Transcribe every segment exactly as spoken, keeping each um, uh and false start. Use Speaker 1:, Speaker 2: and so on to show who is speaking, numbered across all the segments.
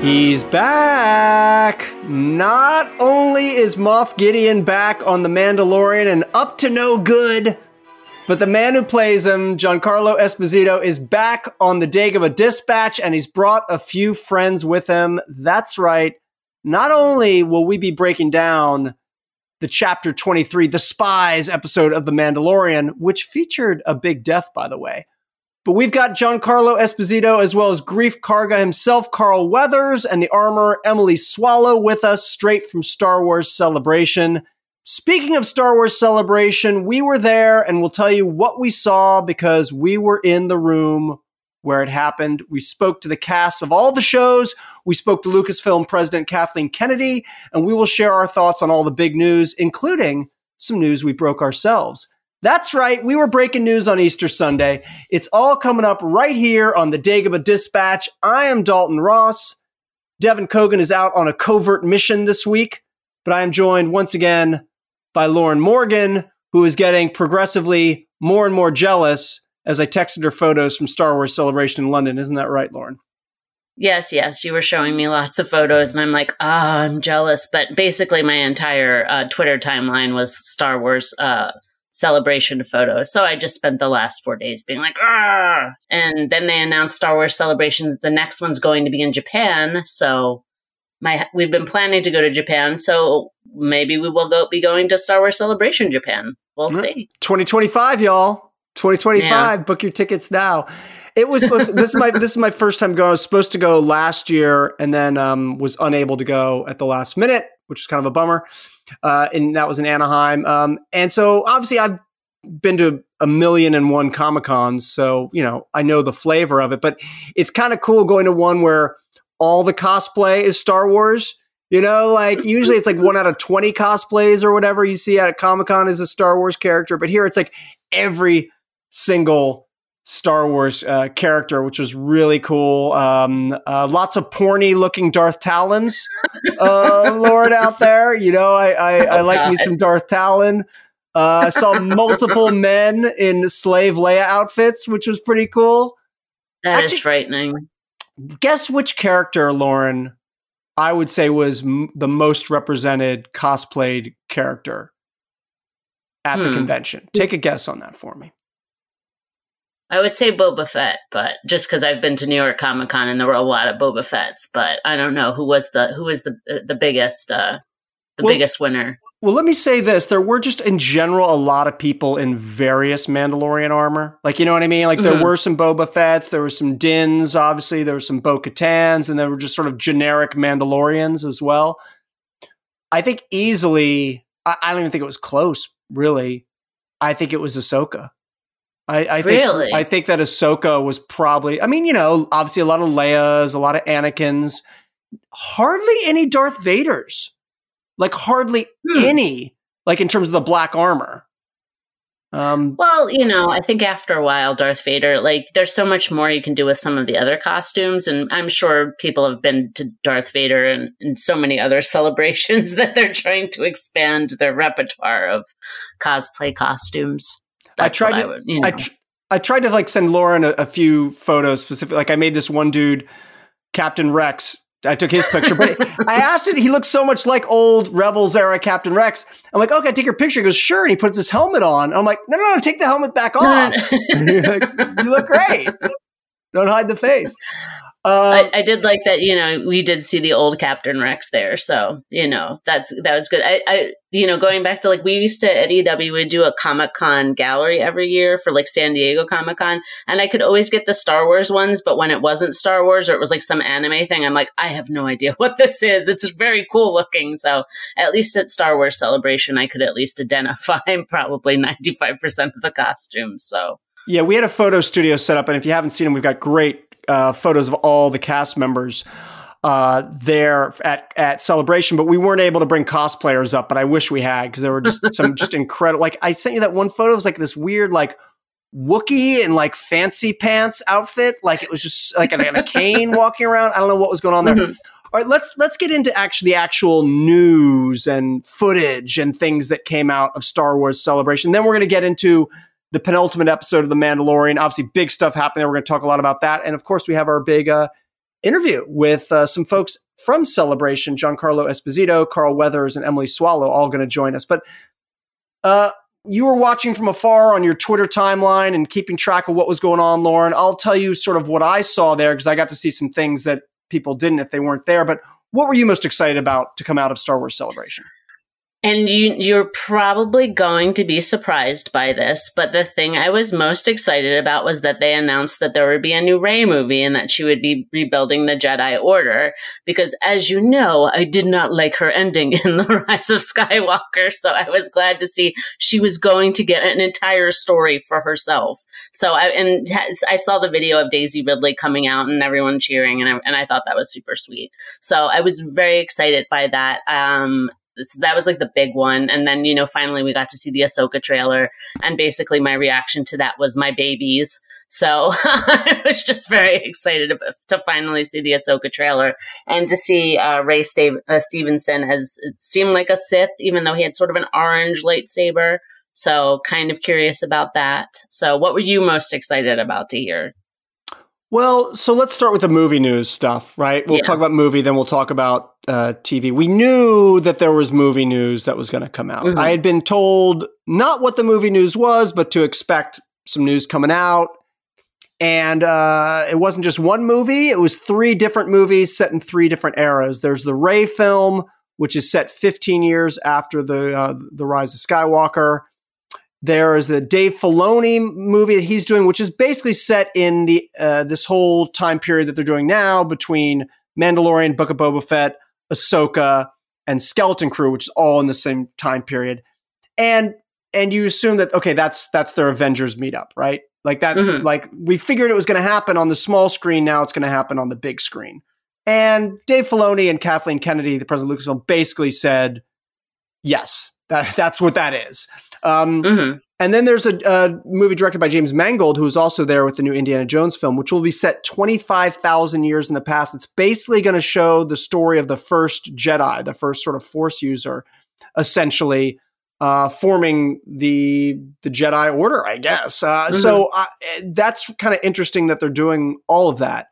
Speaker 1: He's back! Not only is Moff Gideon back on The Mandalorian and up to no good, but the man who plays him, Giancarlo Esposito, is back on the Dagobah Dispatch, and he's brought a few friends with him. That's right. Not only will we be breaking down the Chapter twenty-three, The Spies episode of The Mandalorian, which featured a big death, by the way, but we've got Giancarlo Esposito as well as Greef Karga himself, Carl Weathers, and the armorer Emily Swallow with us straight from Star Wars Celebration. Speaking of Star Wars Celebration, we were there and we'll tell you what we saw because we were in the room where it happened. We spoke to the cast of all the shows. We spoke to Lucasfilm President Kathleen Kennedy, and we will share our thoughts on all the big news, including some news we broke ourselves. That's right. We were breaking news on Easter Sunday. It's all coming up right here on the Dagobah Dispatch. I am Dalton Ross. Devin Kogan is out on a covert mission this week, but I am joined once again by Lauren Morgan, who is getting progressively more and more jealous as I texted her photos from Star Wars Celebration in London. Isn't that right, Lauren?
Speaker 2: Yes, yes. You were showing me lots of photos, and I'm like, ah, I'm jealous. But basically, my entire uh, Twitter timeline was Star Wars uh Celebration photos. So I just spent the last four days being like, ah. And then they announced Star Wars Celebrations. The next one's going to be in Japan. So my we've been planning to go to Japan. So maybe we will go be going to Star Wars Celebration Japan. We'll see.
Speaker 1: twenty twenty-five, y'all. twenty twenty-five. Yeah. Book your tickets now. It was listen, this is my this is my first time going. I was supposed to go last year and then um, was unable to go at the last minute, which was kind of a bummer. Uh, and that was in Anaheim. Um, and so obviously I've been to a million and one Comic-Cons. So, you know, I know the flavor of it, but it's kind of cool going to one where all the cosplay is Star Wars. You know, like usually it's like one out of twenty cosplays or whatever you see at Comic-Con is a Star Wars character. But here it's like every single Star Wars uh, character, which was really cool. Um, uh, lots of porny looking Darth Talons, uh, Lord out there. You know, I I, I like God. me some Darth Talon. Uh, I saw multiple men in slave Leia outfits, which was pretty cool.
Speaker 2: That Actually, is frightening.
Speaker 1: Guess which character, Lauren, I would say was m- the most represented cosplayed character at hmm. the convention. Take a guess on that for me.
Speaker 2: I would say Boba Fett, but just because I've been to New York Comic Con and there were a lot of Boba Fetts, but I don't know who was the who was the the biggest uh, the well, biggest winner.
Speaker 1: Well, let me say this: there were just in general a lot of people in various Mandalorian armor, like you know what I mean. Like there mm-hmm. were some Boba Fetts, there were some Dins, obviously there were some Bo-Katans, and there were just sort of generic Mandalorians as well. I think easily, I, I don't even think it was close. Really, I think it was Ahsoka. I, I think
Speaker 2: really?
Speaker 1: I think that Ahsoka was probably, I mean, you know, obviously a lot of Leias, a lot of Anakins, hardly any Darth Vaders, like hardly hmm. any, like in terms of the black armor. Um,
Speaker 2: well, you know, I think after a while, Darth Vader, like there's so much more you can do with some of the other costumes. And I'm sure people have been to Darth Vader and, and so many other celebrations that they're trying to expand their repertoire of cosplay costumes. That's
Speaker 1: I tried to,
Speaker 2: I, would, you know.
Speaker 1: I, tr- I tried to like send Lauren a, a few photos specific. Like I made this one dude, Captain Rex. I took his picture, but I asked it. He looks so much like old Rebels era Captain Rex. I'm like, okay, take your picture. He goes, sure. And he puts his helmet on. I'm like, no, no, no, take the helmet back off. Like, you look great. Don't hide the face.
Speaker 2: Uh, I, I did like that, you know, we did see the old Captain Rex there. So, you know, that's, that was good. I, I, you know, going back to like, we used to at E W, we'd do a Comic-Con gallery every year for like San Diego Comic-Con. And I could always get the Star Wars ones, but when it wasn't Star Wars or it was like some anime thing, I'm like, I have no idea what this is. It's very cool looking. So at least at Star Wars Celebration, I could at least identify probably ninety-five percent of the costumes. So.
Speaker 1: Yeah, we had a photo studio set up, and if you haven't seen them, we've got great uh, photos of all the cast members uh, there at, at Celebration, but we weren't able to bring cosplayers up, but I wish we had, because there were just some just incredible, like I sent you that one photo, it was like this weird like Wookiee and like fancy pants outfit, like it was just like a, a cane walking around. I don't know what was going on there. Mm-hmm. All right, let's let's get into actually the actual news and footage and things that came out of Star Wars Celebration. Then we're going to get into the penultimate episode of The Mandalorian. Obviously, big stuff happening there. We're going to talk a lot about that. And of course, we have our big uh, interview with uh, some folks from Celebration, Giancarlo Esposito, Carl Weathers, and Emily Swallow, all going to join us. But uh, you were watching from afar on your Twitter timeline and keeping track of what was going on, Lauren. I'll tell you sort of what I saw there because I got to see some things that people didn't if they weren't there. But what were you most excited about to come out of Star Wars Celebration?
Speaker 2: And you, you're probably going to be surprised by this, but the thing I was most excited about was that they announced that there would be a new Rey movie and that she would be rebuilding the Jedi Order. Because as you know, I did not like her ending in The Rise of Skywalker, so I was glad to see she was going to get an entire story for herself. So I, and I saw the video of Daisy Ridley coming out and everyone cheering, and I, and I thought that was super sweet. So I was very excited by that. Um, So that was like the big one. And then, you know, finally we got to see the Ahsoka trailer. And basically my reaction to that was my babies. So I was just very excited to finally see the Ahsoka trailer and to see uh, Ray St- uh, Stevenson as it seemed like a Sith, even though he had sort of an orange lightsaber. So kind of curious about that. So what were you most excited about to hear?
Speaker 1: Well, so let's start with the movie news stuff, right? We'll yeah. talk about movie, then we'll talk about uh, T V. We knew that there was movie news that was going to come out. Mm-hmm. I had been told not what the movie news was, but to expect some news coming out. And uh, it wasn't just one movie. It was three different movies set in three different eras. There's the Rey film, which is set fifteen years after the uh, the Rise of Skywalker. There is the Dave Filoni movie that he's doing, which is basically set in the uh, this whole time period that they're doing now between Mandalorian, Book of Boba Fett, Ahsoka, and Skeleton Crew, which is all in the same time period. And and you assume that, okay, that's that's their Avengers meetup, right? Like that, mm-hmm. like we figured it was going to happen on the small screen. Now it's going to happen on the big screen. And Dave Filoni and Kathleen Kennedy, the president of Lucasfilm, basically said, yes, that, that's what that is. Um, mm-hmm. And then there's a, a movie directed by James Mangold, who's also there with the new Indiana Jones film, which will be set twenty-five thousand years in the past. It's basically going to show the story of the first Jedi, the first sort of Force user, essentially uh, forming the the Jedi Order, I guess. Uh, mm-hmm. So uh, that's kind of interesting that they're doing all of that.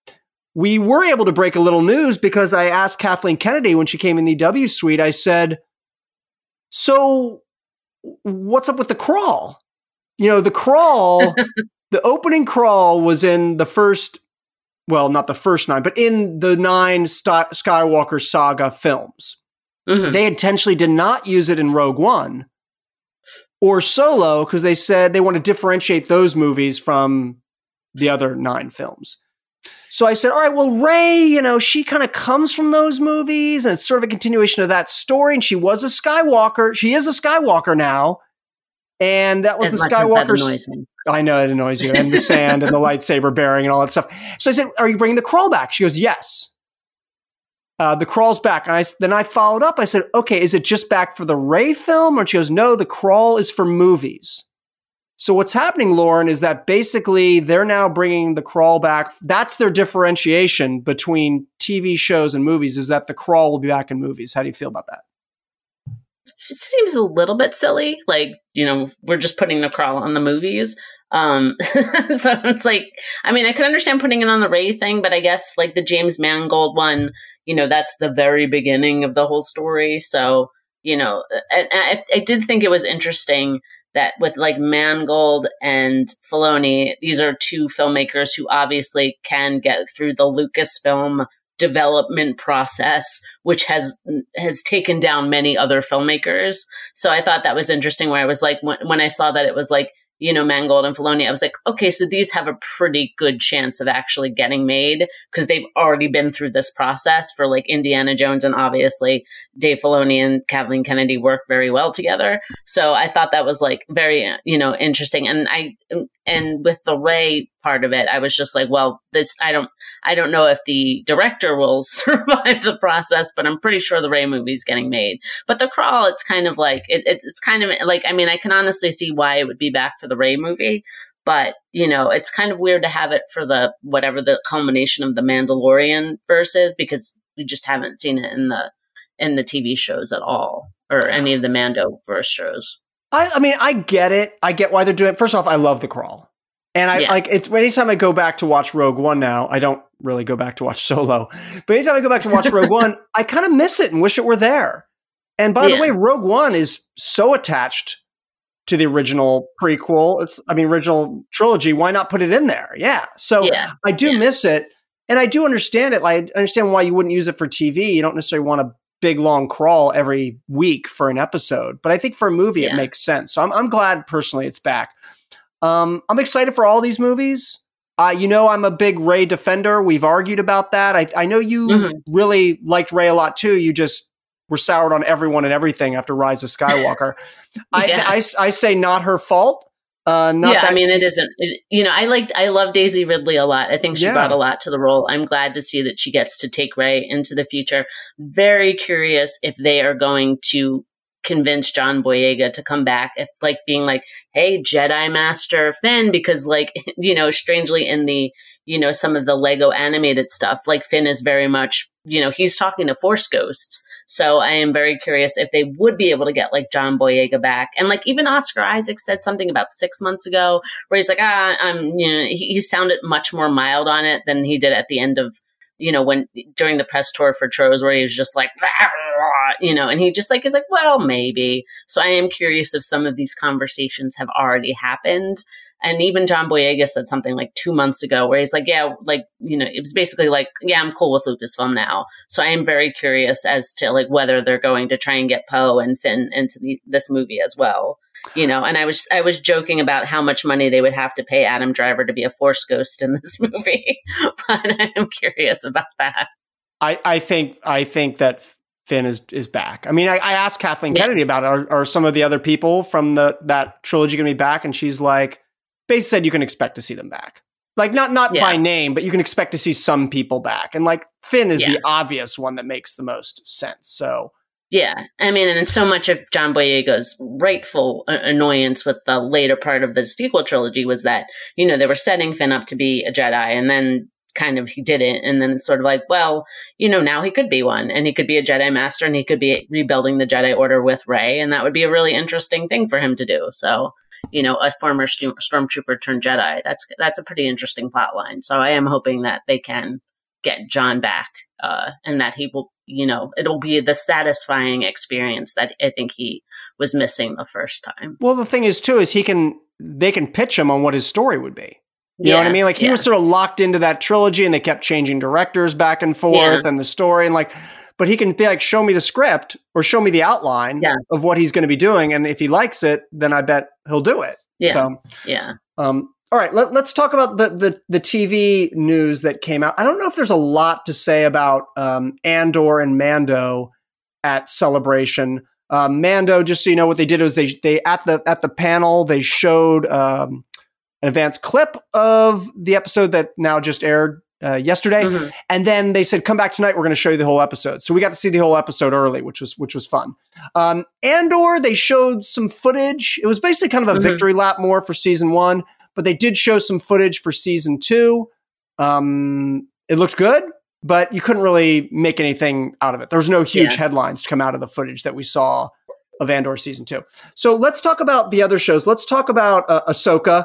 Speaker 1: We were able to break a little news because I asked Kathleen Kennedy when she came in the W suite, I said, so what's up with the crawl? You know, the crawl, the opening crawl was in the first, well, not the first nine, but in the nine St- Skywalker saga films. Mm-hmm. They intentionally did not use it in Rogue One or Solo because they said they want to differentiate those movies from the other nine films. So I said, all right, well, Rey, you know, she kind of comes from those movies and it's sort of a continuation of that story. And she was a Skywalker. She is a Skywalker now. And that was as the Skywalker. I know it annoys you. And the sand and the lightsaber bearing and all that stuff. So I said, are you bringing the crawl back? She goes, yes. Uh, the crawl's back. And I, then I followed up. I said, okay, is it just back for the Rey film? Or she goes, no, the crawl is for movies. So what's happening, Lauren, is that basically they're now bringing the crawl back. That's their differentiation between T V shows and movies, is that the crawl will be back in movies. How do you feel about that?
Speaker 2: It seems a little bit silly. Like, you know, we're just putting the crawl on the movies. Um, so it's like, I mean, I could understand putting it on the Rey thing, but I guess like the James Mangold one, you know, that's the very beginning of the whole story. So, you know, and I, I did think it was interesting that with like Mangold and Filoni, these are two filmmakers who obviously can get through the Lucasfilm development process, which has has taken down many other filmmakers. So I thought that was interesting where I was like, when, when I saw that it was like, you know, Mangold and Filoni, I was like, okay, so these have a pretty good chance of actually getting made because they've already been through this process for like Indiana Jones, and obviously Dave Filoni and Kathleen Kennedy work very well together. So I thought that was like very, you know, interesting. And I, and with the Rey part of it, I was just like, well, this, I don't, I don't know if the director will survive the process, but I'm pretty sure the Rey movie's getting made. But the crawl, it's kind of like, it, it, it's kind of like, I mean, I can honestly see why it would be back for the Rey movie, but you know, it's kind of weird to have it for the, whatever the culmination of the Mandalorian verse is, because we just haven't seen it in the, in the T V shows at all, or any of the Mando verse shows.
Speaker 1: I, I mean, I get it. I get why they're doing it. First off, I love the crawl. And I
Speaker 2: Yeah.
Speaker 1: like it's anytime I go back to watch Rogue One now, I don't really go back to watch Solo, but anytime I go back to watch Rogue One, I kind of miss it and wish it were there. And by
Speaker 2: Yeah.
Speaker 1: the way, Rogue One is so attached to the original prequel. It's, I mean, original trilogy. Why not put it in there? Yeah. So
Speaker 2: Yeah.
Speaker 1: I do
Speaker 2: Yeah.
Speaker 1: miss it. And I do understand it. Like, I understand why you wouldn't use it for T V. You don't necessarily want a big long crawl every week for an episode. But I think for a movie,
Speaker 2: Yeah.
Speaker 1: it makes sense. So I'm, I'm glad personally it's back. Um, I'm excited for all these movies. Uh, you know, I'm a big Rey defender. We've argued about that. I, I know you
Speaker 2: Mhm.
Speaker 1: really liked Rey a lot too. You just were soured on everyone and everything after Rise of Skywalker. I,
Speaker 2: Yes.
Speaker 1: I, I say not her fault. Uh, not
Speaker 2: yeah,
Speaker 1: that,
Speaker 2: I mean, it isn't. It, you know, I liked, I love Daisy Ridley a lot. I think she
Speaker 1: Yeah.
Speaker 2: brought a lot to the role. I'm glad to see that she gets to take Rey into the future. Very curious if they are going to convince John Boyega to come back, if like being like, hey, Jedi Master Finn, because like, you know, strangely in the, you know, some of the Lego animated stuff, like Finn is very much, you know, he's talking to Force ghosts. So I am very curious if they would be able to get like John Boyega back. And like even Oscar Isaac said something about six months ago where he's like, ah, I'm, you know, he, he sounded much more mild on it than he did at the end of, you know, when during the press tour for Trolls, where he was just like, you know, and he just like is like, well, maybe. So I am curious if some of these conversations have already happened. And even John Boyega said something like two months ago where he's like, yeah, like, you know, it was basically like, yeah, I'm cool with Lucasfilm now. So I am very curious as to like whether they're going to try and get Poe and Finn into the, this movie as well. You know, and I was I was joking about how much money they would have to pay Adam Driver to be a Force ghost in this movie, but I am curious about that.
Speaker 1: I, I think I think that Finn is is back. I mean, I, I asked Kathleen
Speaker 2: Yeah.
Speaker 1: Kennedy about it. Are, are some of the other people from the that trilogy going to be back? And she's like, basically said you can expect to see them back. Like not not
Speaker 2: Yeah.
Speaker 1: by name, but you can expect to see some people back. And like Finn is
Speaker 2: Yeah.
Speaker 1: the obvious one that makes the most sense. So
Speaker 2: Yeah, I mean, and so much of John Boyega's rightful uh, annoyance with the later part of the sequel trilogy was that, you know, they were setting Finn up to be a Jedi, and then kind of he didn't, and then it's sort of like, well, you know, now he could be one, and he could be a Jedi Master, and he could be rebuilding the Jedi Order with Rey, and that would be a really interesting thing for him to do. So, you know, a former stu- stormtrooper turned Jedi, that's that's a pretty interesting plot line. So I am hoping that they can get John back, uh, and that he will, you know, it'll be the satisfying experience that I think he was missing the first time.
Speaker 1: well, the thing is too is he can they can pitch him on what his story would be. You know what I mean? Like he
Speaker 2: yeah.
Speaker 1: was sort of locked into that trilogy, and they kept changing directors back and forth,
Speaker 2: Yeah.
Speaker 1: and the story, and like, but he can be like, show me the script or show me the outline
Speaker 2: Yeah.
Speaker 1: of what he's going to be doing, and if he likes it, then I bet he'll do it.
Speaker 2: Yeah.
Speaker 1: So,
Speaker 2: Yeah.
Speaker 1: um, all right, let, let's talk about the, the the T V news that came out. I don't know if there's a lot to say about um, Andor and Mando at Celebration. Uh, Mando, just so you know, what they did was they they at the at the panel they showed um, an advanced clip of the episode that now just aired uh, yesterday,
Speaker 2: Mhm.
Speaker 1: and then they said, "Come back tonight. We're going to show you the whole episode." So we got to see the whole episode early, which was which was fun. Um, Andor, they showed some footage. It was basically kind of a
Speaker 2: Mhm.
Speaker 1: victory lap more for season one, but they did show some footage for season two. Um, it looked good, but you couldn't really make anything out of it. There was no huge
Speaker 2: Yeah.
Speaker 1: headlines to come out of the footage that we saw of Andor season two. So let's talk about the other shows. Let's talk about uh, Ahsoka.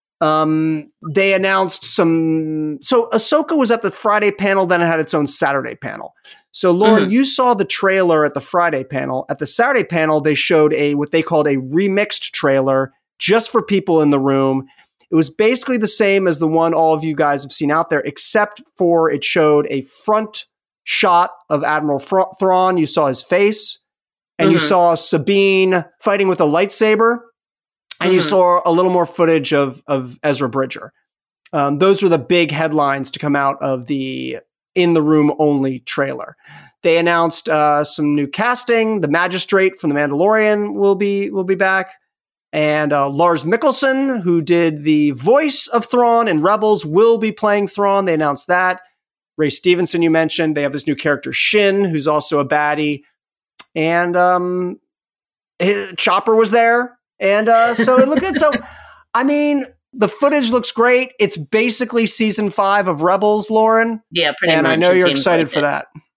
Speaker 1: Um, they announced some. So Ahsoka was at the Friday panel, then it had its own Saturday panel. So Lauren,
Speaker 2: Mhm.
Speaker 1: you saw the trailer at the Friday panel. At the Saturday panel, they showed a what they called a remixed trailer just for people in the room. It was basically the same as the one all of you guys have seen out there, except for it showed a front shot of Admiral Fr- Thrawn. You saw his face, and you
Speaker 2: Mhm.
Speaker 1: saw Sabine fighting with a lightsaber, and you
Speaker 2: Mhm.
Speaker 1: saw a little more footage of, of Ezra Bridger. Um, those were the big headlines to come out of the in the room only trailer. They announced uh, some new casting. The Magistrate from The Mandalorian will be will be back. And uh, Lars Mikkelsen, who did the voice of Thrawn in Rebels, will be playing Thrawn. They announced that. Ray Stevenson, you mentioned. They have this new character, Shin, who's also a baddie. And um, his, Chopper was there. And uh, so it looked good. So, I mean, the footage looks great. It's basically season five of Rebels, Lauren.
Speaker 2: Yeah, pretty
Speaker 1: and
Speaker 2: much.
Speaker 1: I know
Speaker 2: It
Speaker 1: you're
Speaker 2: seems
Speaker 1: excited
Speaker 2: like
Speaker 1: for
Speaker 2: it.
Speaker 1: that.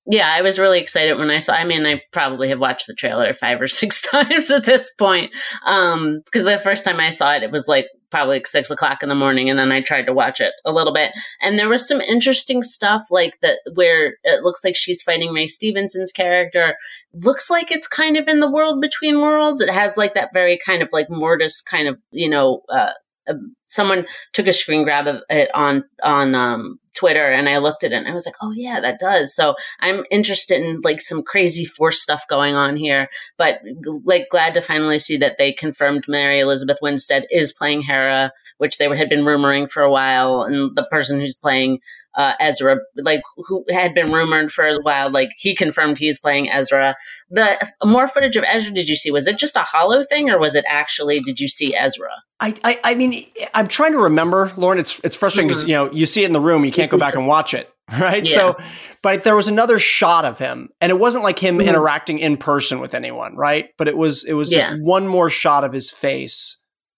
Speaker 2: Yeah, I was really excited when I saw, I mean, I probably have watched the trailer five or six times at this point. Um, because the first time I saw it, it was like probably like six o'clock in the morning. And then I tried to watch it a little bit. And there was some interesting stuff like that where it looks like she's fighting Ray Stevenson's character. Looks like it's kind of in the world between worlds. It has like that very kind of like Mortis kind of, you know, uh, uh someone took a screen grab of it on, on, um, Twitter, and I looked at it and I was like, oh yeah, that does. So I'm interested in like some crazy Force stuff going on here, but like glad to finally see that they confirmed Mary Elizabeth Winstead is playing Hera, which they had been rumoring for a while. And the person who's playing uh, Ezra, like who had been rumored for a while, like he confirmed he is playing Ezra. The more footage of Ezra did you see? Was it just a hollow thing, or was it actually, did you see Ezra?
Speaker 1: I, I, I mean, I'm trying to remember, Lauren. It's it's frustrating because, mm-hmm. you know, you see it in the room, you can't go back and watch it, right? Yeah. So, but there was another shot of him, and it wasn't like him mm-hmm. interacting in person with anyone, right? But it was it was just yeah. one more shot of his face,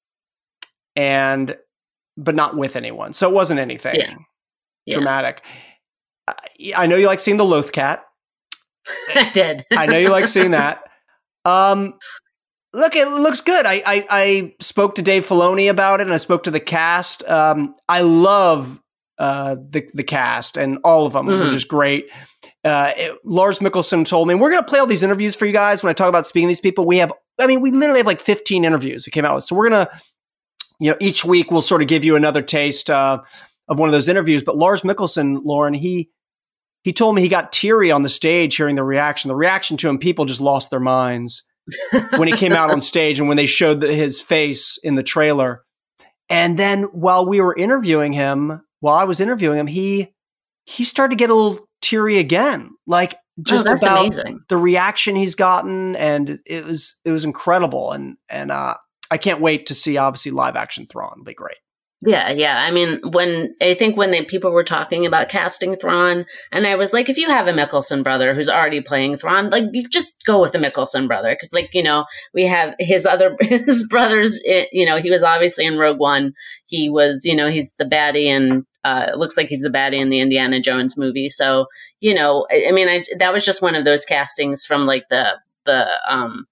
Speaker 1: and but not with anyone. So it wasn't anything
Speaker 2: yeah. Yeah.
Speaker 1: dramatic. I, I know you like seeing the Loth cat.
Speaker 2: I did.
Speaker 1: I know you like seeing that. Um. Look, it looks good. I, I I spoke to Dave Filoni about it, and I spoke to the cast. Um, I love uh, the the cast, and all of them mm-hmm. were just great. Uh, it, Lars Mikkelsen told me, we're going to play all these interviews for you guys when I talk about speaking to these people. We have, I mean, we literally have like fifteen interviews we came out with. So we're going to, you know, each week we'll sort of give you another taste uh, of one of those interviews. But Lars Mikkelsen, Lauren, he he told me he got teary on the stage hearing the reaction. The reaction to him, people just lost their minds. When he came out on stage and when they showed the, his face in the trailer. And then while we were interviewing him, while I was interviewing him, he he started to get a little teary again. Like just
Speaker 2: oh,
Speaker 1: about
Speaker 2: amazing.
Speaker 1: The reaction he's gotten, and it was it was incredible. And and uh, I can't wait to see obviously live action Thrawn. It'll be great.
Speaker 2: Yeah, yeah. I mean, when I think when they, people were talking about casting Thrawn, and I was like, if you have a Mikkelsen brother who's already playing Thrawn, like you just go with the Mikkelsen brother, because, like, you know, we have his other his brothers. You know, he was obviously in Rogue One. He was, you know, he's the baddie, and uh, it looks like he's the baddie in the Indiana Jones movie. So, you know, I, I mean, I, that was just one of those castings from like the the. um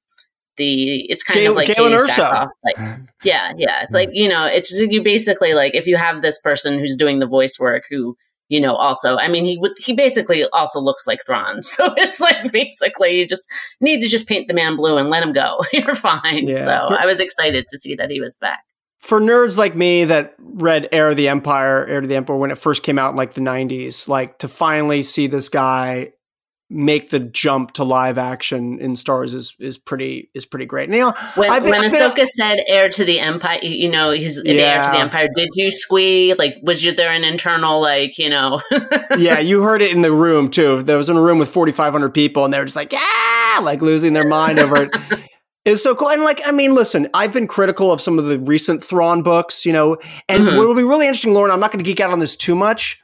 Speaker 2: The it's kind
Speaker 1: Gale,
Speaker 2: of like
Speaker 1: Galen Erso.
Speaker 2: Like, yeah, yeah. It's like, you know, it's just, you basically like if you have this person who's doing the voice work who, you know, also, I mean, he would he basically also looks like Thrawn. So it's like basically you just need to just paint the man blue and let him go. You're fine. Yeah. So for, I was excited to see that he was back.
Speaker 1: For nerds like me that read Heir of the Empire, Heir to the Emperor when it first came out in like the nineties, like to finally see this guy make the jump to live action in Star Wars is is pretty is pretty great. And, you know,
Speaker 2: when
Speaker 1: I've been,
Speaker 2: when
Speaker 1: I've
Speaker 2: Ahsoka
Speaker 1: been,
Speaker 2: said "heir to the Empire," you know, he's yeah. the heir to the Empire. Did you squee? Like, was you there an internal like, you know?
Speaker 1: Yeah, you heard it in the room too. There was in a room with forty-five hundred people, and they were just like, yeah, like losing their mind over it. It's so cool. And like, I mean, listen, I've been critical of some of the recent Thrawn books, you know, and mm-hmm. what will be really interesting, Lauren, I'm not going to geek out on this too much,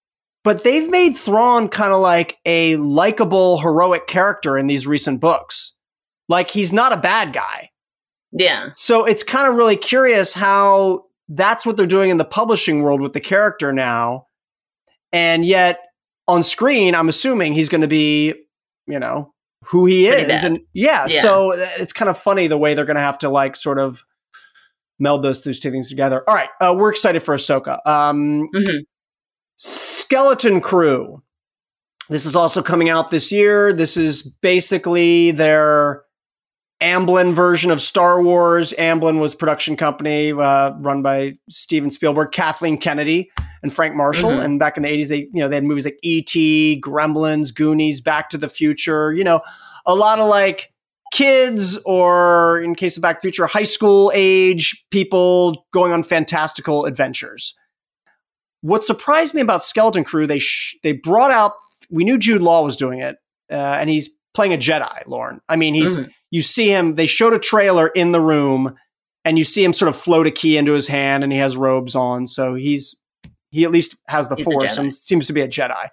Speaker 1: but they've made Thrawn kind of like a likable, heroic character in these recent books. Like, he's not a bad guy.
Speaker 2: Yeah.
Speaker 1: So it's kind of really curious how that's what they're doing in the publishing world with the character now. And yet on screen, I'm assuming he's going to be, you know, who he
Speaker 2: Pretty
Speaker 1: is.
Speaker 2: bad.
Speaker 1: And yeah,
Speaker 2: yeah,
Speaker 1: so it's kind of funny the way they're going to have to like sort of meld those two things together. All right. Uh, we're excited for Ahsoka. Um,
Speaker 2: mm-hmm.
Speaker 1: Skeleton Crew. This is also coming out this year. This is basically their Amblin version of Star Wars. Amblin was a production company uh, run by Steven Spielberg, Kathleen Kennedy, and Frank Marshall. Mm-hmm. And back in the eighties, they you know they had movies like E T, Gremlins, Goonies, Back to the Future. You know, a lot of like kids, or in case of Back to the Future, high school age people going on fantastical adventures. What surprised me about Skeleton Crew, they sh- they brought out. We knew Jude Law was doing it, uh, and he's playing a Jedi, Lauren. I mean, he's. Mm-hmm. You see him, they showed a trailer in the room, and you see him sort of float a key into his hand, and he has robes on. So he's, he at least has the
Speaker 2: he's
Speaker 1: Force and seems to be a Jedi.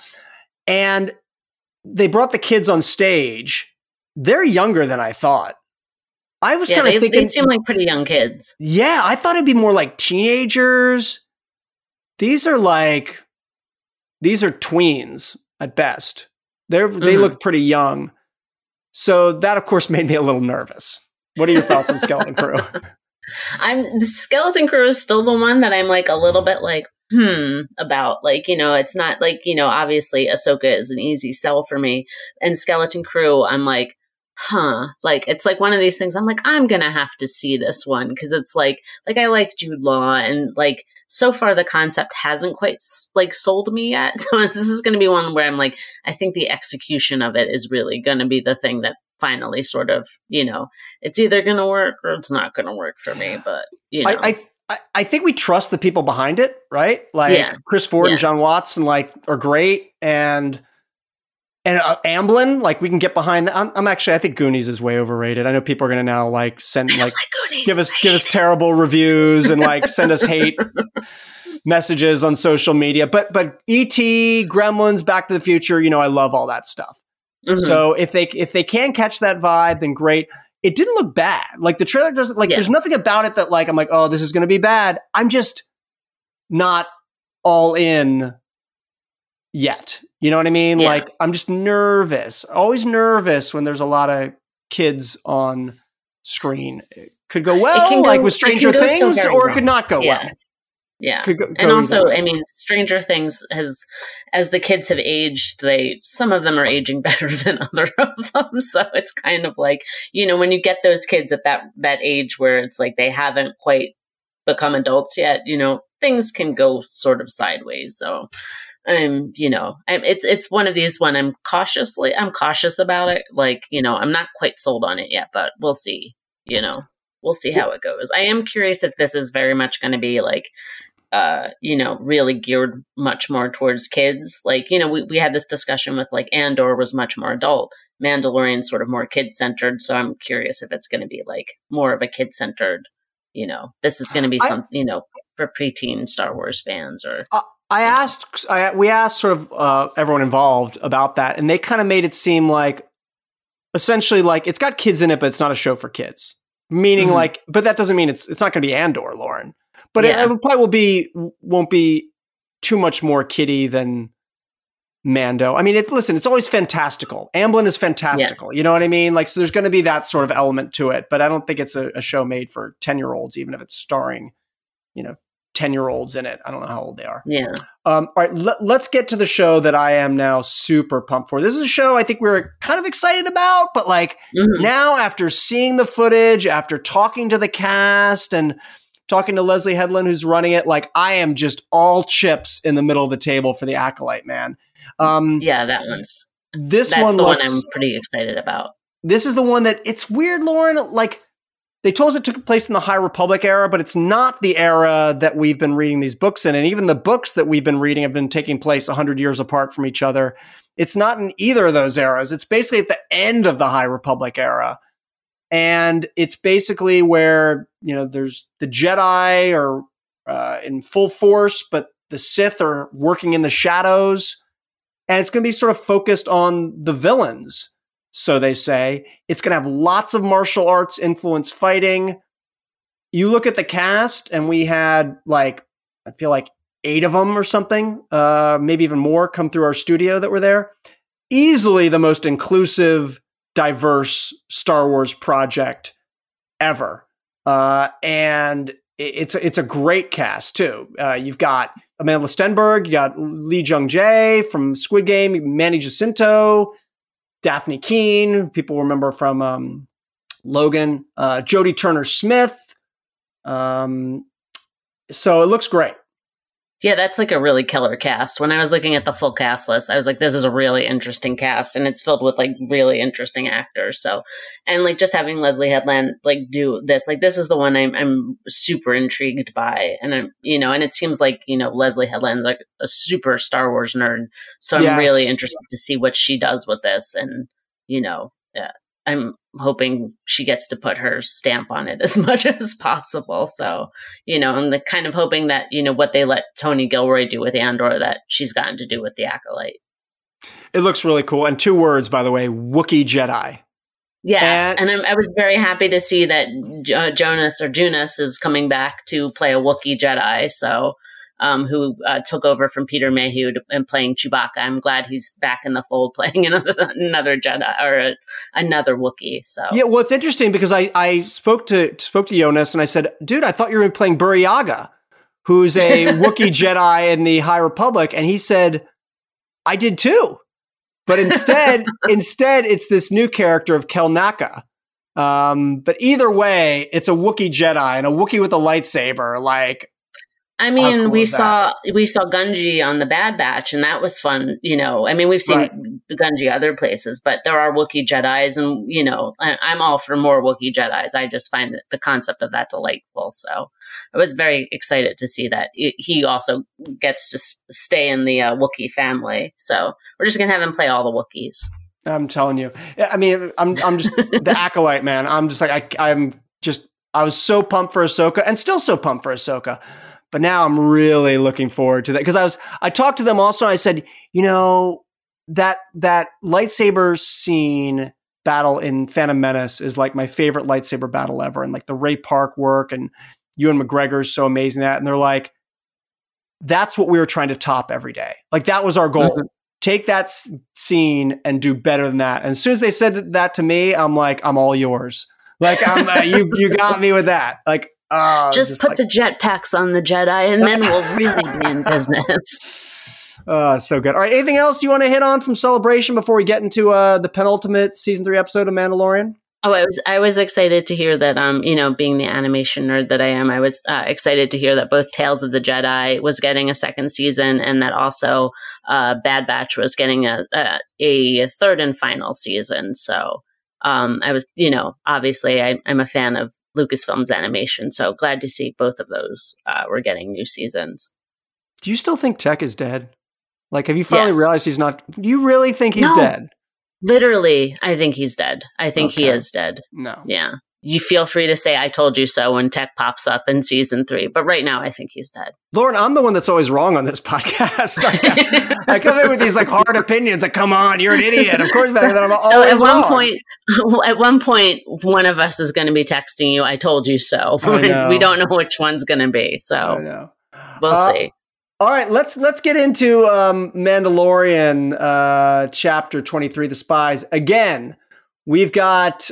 Speaker 1: And they brought the kids on stage. They're younger than I thought. I was
Speaker 2: yeah,
Speaker 1: kind of thinking.
Speaker 2: They seem like pretty young kids.
Speaker 1: Yeah, I thought it'd be more like teenagers. These are like, these are tweens at best. They're, mm-hmm. They look pretty young. So that, of course, made me a little nervous. What are your thoughts on Skeleton Crew?
Speaker 2: I'm the Skeleton Crew is still the one that I'm like a little bit like, hmm, about. Like, you know, it's not like, you know, obviously Ahsoka is an easy sell for me. And Skeleton Crew, I'm like, huh. Like, it's like one of these things I'm like, I'm going to have to see this one because it's like, like I like Jude Law and like, so far the concept hasn't quite like sold me yet. So this is going to be one where I'm like, I think the execution of it is really going to be the thing that finally sort of, you know, it's either going to work or it's not going to work for me. But, you know.
Speaker 1: I, I, I think we trust the people behind it, right? Like yeah. Chris Ford yeah. and John Watson, like, are great. And, and uh, Amblin, like we can get behind that. I'm, I'm actually, I think Goonies is way overrated. I know people are going to now like send, like, like give us, give us terrible reviews and like send us hate messages on social media. But, but E T, Gremlins, Back to the Future, you know, I love all that stuff. Mm-hmm. So if they if they can catch that vibe, then great. It didn't look bad. Like the trailer doesn't like. Yeah. There's nothing about it that like I'm like, oh, this is going to be bad. I'm just not all in yet. You know what I mean? Yeah. Like I'm just nervous. Always nervous when there's a lot of kids on screen. It could go well, go, like with Stranger Things, so or it could not go
Speaker 2: yeah.
Speaker 1: well.
Speaker 2: Yeah. Go, go and also, I mean, Stranger Things has, as the kids have aged, they, some of them are aging better than other of them. So it's kind of like, you know, when you get those kids at that, that age where it's like they haven't quite become adults yet, you know, things can go sort of sideways. So I'm, you know, I'm, it's, it's one of these when I'm cautiously, I'm cautious about it. Like, you know, I'm not quite sold on it yet, but we'll see, you know, we'll see how it goes. I am curious if this is very much going to be like, Uh, you know, really geared much more towards kids. Like, you know, we, we had this discussion with like Andor was much more adult, Mandalorian sort of more kid centered. So I'm curious if it's going to be like more of a kid centered, you know, this is going to be I, some, you know, for preteen Star Wars fans or. Uh,
Speaker 1: I asked, I, we asked sort of uh, everyone involved about that, and they kind of made it seem like essentially like it's got kids in it, but it's not a show for kids. Meaning mm-hmm. like, but that doesn't mean it's it's not going to be Andor, Lauren. But yeah. it, it probably will be won't be too much more kiddie than Mando. I mean, it, listen, it's always fantastical. Amblin is fantastical. Yeah. You know what I mean? Like, so there's going to be that sort of element to it. But I don't think it's a, a show made for ten year olds, even if it's starring, you know, ten year olds in it. I don't know how old they are.
Speaker 2: Yeah.
Speaker 1: Um, all right, let, let's get to the show that I am now super pumped for. This is a show I think we're kind of excited about, but like mm-hmm. now after seeing the footage, after talking to the cast and talking to Leslie Headland, who's running it, like I am just all chips in the middle of the table for the Acolyte, man. Um,
Speaker 2: yeah, that one's
Speaker 1: this
Speaker 2: that's
Speaker 1: one
Speaker 2: the
Speaker 1: looks,
Speaker 2: one I'm pretty excited about.
Speaker 1: This is the one that it's weird, Lauren. Like they told us it took place in the High Republic era, but it's not the era that we've been reading these books in, and even the books that we've been reading have been taking place a hundred years apart from each other. It's not in either of those eras. It's basically at the end of the High Republic era. And it's basically where, you know, there's the Jedi are uh, in full force, but the Sith are working in the shadows. And it's going to be sort of focused on the villains, so they say. It's going to have lots of martial arts influence fighting. You look at the cast, and we had, like, I feel like eight of them or something, uh, maybe even more, come through our studio that were there. Easily the most inclusive, diverse Star Wars project ever. Uh, and it's, it's a great cast too. Uh, you've got Amanda Stenberg, you got Lee Jung Jae from Squid Game, Manny Jacinto, Daphne Keane, who people remember from um, Logan, uh, Jodie Turner-Smith. Um, so it looks great.
Speaker 2: Yeah, that's like a really killer cast. When I was looking at the full cast list, I was like, this is a really interesting cast, and it's filled with like really interesting actors. So, and like just having Leslie Headland like do this, like this is the one I'm I'm super intrigued by, and I'm you know, and it seems like you know Leslie Headland's like a super Star Wars nerd, so I'm yes. really interested to see what she does with this, and you know, yeah. I'm hoping she gets to put her stamp on it as much as possible. So, you know, I'm the kind of hoping that, you know, what they let Tony Gilroy do with Andor, that she's gotten to do with the Acolyte.
Speaker 1: It looks really cool. And two words, by the way, Wookiee Jedi.
Speaker 2: Yes. And, and I'm, I was very happy to see that uh, Jonas or Jonas is coming back to play a Wookiee Jedi. So, um, who uh, took over from Peter Mayhew to, and playing Chewbacca. I'm glad he's back in the fold playing another another Jedi or a, another Wookiee. So
Speaker 1: yeah, well, it's interesting because I, I spoke to spoke to Jonas and I said, dude, I thought you were playing Burryaga, who's a Wookiee Jedi in the High Republic, and he said, I did too. But instead, instead, it's this new character of Kel Naka. Um, but either way, it's a Wookiee Jedi and a Wookiee with a lightsaber. Like,
Speaker 2: I mean,
Speaker 1: cool
Speaker 2: we
Speaker 1: is that?
Speaker 2: saw we saw Gungi on the Bad Batch, and that was fun. You know, I mean, we've seen
Speaker 1: Right.
Speaker 2: Gungi other places, but there are Wookiee Jedis, and you know, I, I'm all for more Wookiee Jedis. I just find the concept of that delightful. So I was very excited to see that he also gets to stay in the uh, Wookiee family. So we're just gonna have him play all the Wookiees.
Speaker 1: I'm telling you. I mean, I'm I'm just the acolyte, man. I'm just like I I'm just I was so pumped for Ahsoka and still so pumped for Ahsoka. But now I'm really looking forward to that because I was I talked to them also. And I said, you know, that that lightsaber scene battle in Phantom Menace is like my favorite lightsaber battle ever, and like the Ray Park work and Ewan McGregor's so amazing that. And they're like, that's what we were trying to top every day. Like that was our goal. Mm-hmm. Take that s- scene and do better than that. And as soon as they said that to me, I'm like, I'm all yours. Like I'm uh, you you got me with that. Like. Uh,
Speaker 2: just, just put
Speaker 1: like,
Speaker 2: the jetpacks on the Jedi, and then we'll really be in business.
Speaker 1: Uh, so good. All right. Anything else you want to hit on from Celebration before we get into uh, the penultimate season three episode of Mandalorian?
Speaker 2: Oh, I was I was excited to hear that. Um, you know, being the animation nerd that I am, I was uh, excited to hear that both Tales of the Jedi was getting a second season, and that also uh, Bad Batch was getting a, a a third and final season. So, um, I was, you know, obviously I, I'm a fan of Lucasfilm's animation, so glad to see both of those uh, were getting new seasons.
Speaker 1: Do you still think Tech is dead? Like, have you finally
Speaker 2: Yes.
Speaker 1: realized he's not? Do you really think he's
Speaker 2: No.
Speaker 1: dead?
Speaker 2: Literally, I think he's dead. I think
Speaker 1: Okay.
Speaker 2: he is dead.
Speaker 1: No.
Speaker 2: Yeah. You feel free to say, I told you so when Tech pops up in season three. But right now, I think he's dead.
Speaker 1: Lauren, I'm the one that's always wrong on this podcast. I, I come in with these like hard opinions. Like, come on, you're an idiot. Of course, but I'm always
Speaker 2: So at one
Speaker 1: wrong.
Speaker 2: point, at one point, one of us is going to be texting you, I told you so.
Speaker 1: I know.
Speaker 2: We don't know which one's going to be.
Speaker 1: I
Speaker 2: So
Speaker 1: know.
Speaker 2: we'll
Speaker 1: Uh,
Speaker 2: see.
Speaker 1: All right, let's let's get into um, Mandalorian uh, chapter twenty-three, The Spies. Again, we've got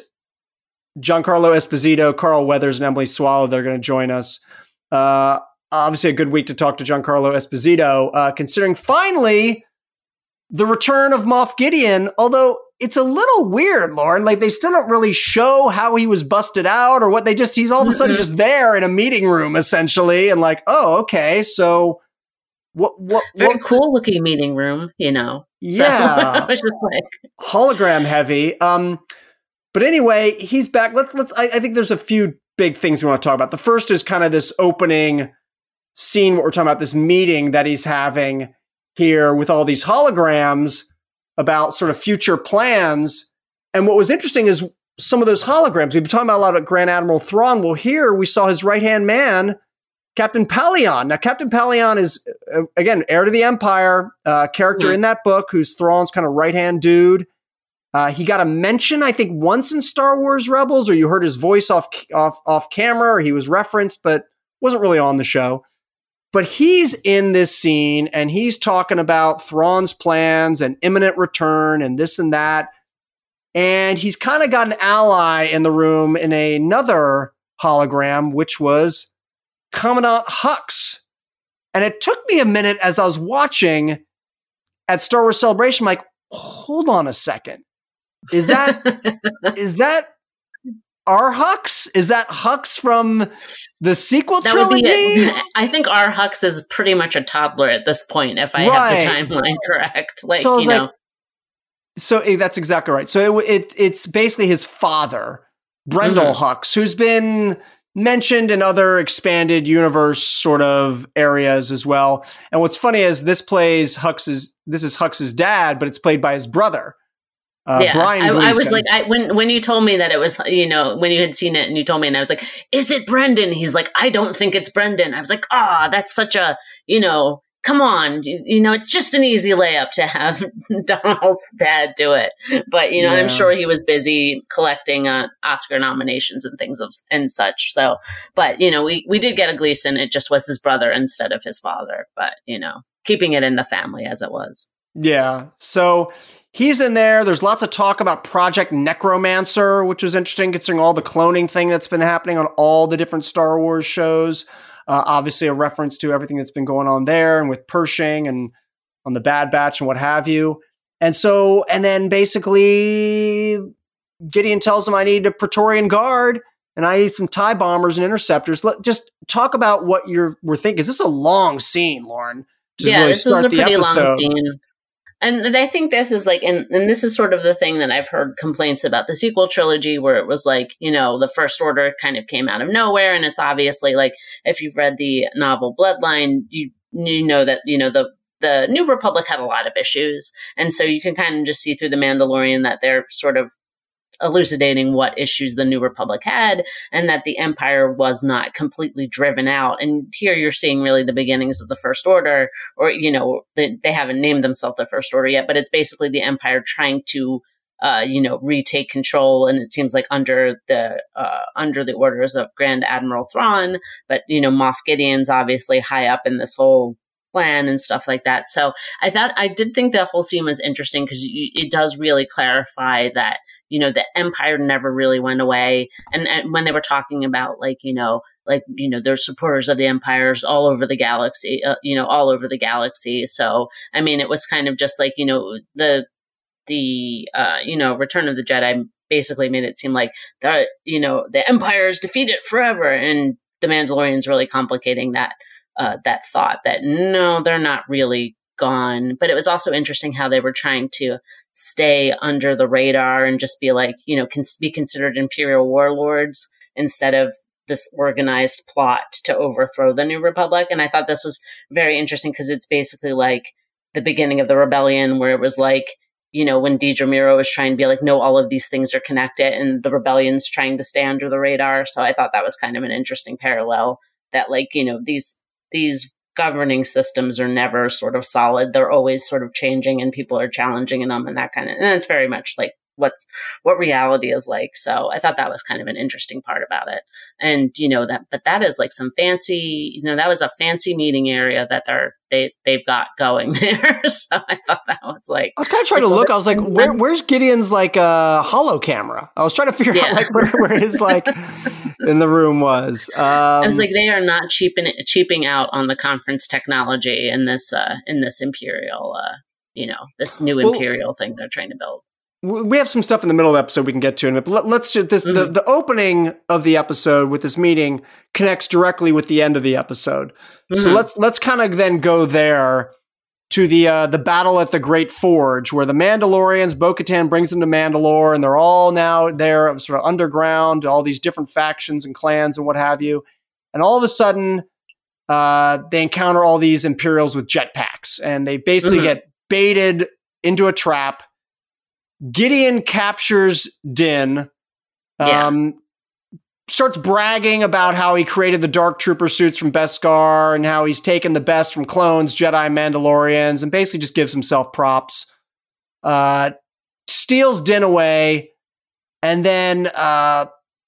Speaker 1: Giancarlo Esposito, Carl Weathers, and Emily Swallow. They're going to join us. Uh, obviously, a good week to talk to Giancarlo Esposito, uh, considering finally the return of Moff Gideon, although it's a little weird, Lauren. Like, they still don't really show how he was busted out or what they just, he's all of a sudden
Speaker 2: Mm-mm.
Speaker 1: just there in a meeting room, essentially, and like, oh, okay, so... What what
Speaker 2: Very
Speaker 1: what's-
Speaker 2: cool looking meeting room, you know. So,
Speaker 1: Yeah.
Speaker 2: I was just like,
Speaker 1: hologram heavy. Um, but anyway, he's back. Let's let's. I, I think there's a few big things we want to talk about. The first is kind of this opening scene. What we're talking about, this meeting that he's having here with all these holograms about sort of future plans. And what was interesting is some of those holograms. We've been talking about a lot of Grand Admiral Thrawn. Well, here we saw his right hand man, Captain Pelion. Now, Captain Pelion is, uh, again, heir to the Empire, uh, character
Speaker 2: Mhm.
Speaker 1: in that book who's Thrawn's kind of right-hand dude. Uh, he got a mention, I think, once in Star Wars Rebels, or you heard his voice off, off, off camera, or he was referenced, but wasn't really on the show. But he's in this scene, and he's talking about Thrawn's plans and imminent return and this and that. And he's kind of got an ally in the room in another hologram, which was Commandant Hux. And it took me a minute as I was watching at Star Wars Celebration, I'm like, hold on a second. Is that is that our Hux? Is that Hux from the sequel
Speaker 2: that would be
Speaker 1: trilogy?
Speaker 2: it. I think our Hux is pretty much a toddler at this point, if I
Speaker 1: Right.
Speaker 2: have the timeline correct. Like,
Speaker 1: So I was
Speaker 2: you know.
Speaker 1: like, So eh, that's exactly right. So it, it it's basically his father, Brendel
Speaker 2: Mm-hmm.
Speaker 1: Hux, who's been mentioned in other expanded universe sort of areas as well. And what's funny is this plays Hux's. This is Hux's dad, but it's played by his brother, uh,
Speaker 2: Yeah,
Speaker 1: Brian
Speaker 2: I,
Speaker 1: Gleason.
Speaker 2: I was like, I, when when you told me that it was, you know, when you had seen it and you told me, and I was like, is it Brendan? He's like, I don't think it's Brendan. I was like, ah, that's such a, you know, come on, you, you know, it's just an easy layup to have Donald's dad do it. But, you know, yeah. I'm sure he was busy collecting uh, Oscar nominations and things of, and such. So, but, you know, we, we did get a Gleason. It just was his brother instead of his father. But, you know, keeping it in the family as it was.
Speaker 1: Yeah. So he's in there. There's lots of talk about Project Necromancer, which is interesting considering all the cloning thing that's been happening on all the different Star Wars shows. Uh, obviously a reference to everything that's been going on there and with Pershing and on the Bad Batch and what have you. And so, and then basically Gideon tells him, I need a Praetorian Guard and I need some TIE bombers and interceptors. Let just talk about what you're we're thinking. Is this a long scene, Lauren?
Speaker 2: Yeah, really this was a pretty long scene. And I think this is like, and, and this is sort of the thing that I've heard complaints about the sequel trilogy, where it was like, you know, the First Order kind of came out of nowhere. And it's obviously like, if you've read the novel Bloodline, you you know that, you know, the, the New Republic had a lot of issues. And so you can kind of just see through The Mandalorian that they're sort of elucidating what issues the New Republic had and that the Empire was not completely driven out. And here you're seeing really the beginnings of the First Order, or, you know, they, they haven't named themselves the First Order yet, but it's basically the Empire trying to, uh, you know, retake control. And it seems like under the, uh, under the orders of Grand Admiral Thrawn, but, you know, Moff Gideon's obviously high up in this whole plan and stuff like that. So I thought, I did think the whole scene was interesting because it does really clarify that, you know, the Empire never really went away. And, and when they were talking about like, you know, like, you know, there's supporters of the Empires all over the galaxy, uh, you know, all over the galaxy. So, I mean, it was kind of just like, you know, the, the, uh, you know, Return of the Jedi basically made it seem like the, you know, the Empire is defeated forever. And the Mandalorian's really complicating that, uh, that thought that no, they're not really gone. But it was also interesting how they were trying to stay under the radar and just be like, you know, can be considered Imperial warlords instead of this organized plot to overthrow the New Republic. And I thought this was very interesting because it's basically like the beginning of the rebellion where it was like, you know, when Dedra Meero was trying to be like, no, all of these things are connected and the rebellion's trying to stay under the radar. So I thought that was kind of an interesting parallel that like, you know, these, these governing systems are never sort of solid. They're always sort of changing and people are challenging them and that kind of, and it's very much like what's, what reality is like. So I thought that was kind of an interesting part about it. And, you know, that, but that is like some fancy, you know, that was a fancy meeting area that they're, they, they've got going there. So I thought that was like,
Speaker 1: I was kind of trying to look, I was like, where, where's Gideon's like a uh, holo camera? I was trying to figure yeah. out like where, where his like in the room was. Um,
Speaker 2: I was like, they are not cheaping, cheaping out on the conference technology in this, uh, in this Imperial, uh, you know, this new well, Imperial thing they're trying to build.
Speaker 1: We have some stuff in the middle of the episode we can get to in a minute. Let's just this mm-hmm. the, the opening of the episode with this meeting connects directly with the end of the episode. Mm-hmm. So let's let's kind of then go there to the uh, the battle at the Great Forge, where the Mandalorians, Bo-Katan brings them to Mandalore, and they're all now there, sort of underground, all these different factions and clans and what have you. And all of a sudden, uh, they encounter all these Imperials with jetpacks, and they basically mm-hmm. get baited into a trap. Gideon captures Din, um, yeah. starts bragging about how he created the Dark Trooper suits from Beskar and how he's taken the best from clones, Jedi, Mandalorians, and basically just gives himself props. Uh, steals Din away, and then uh,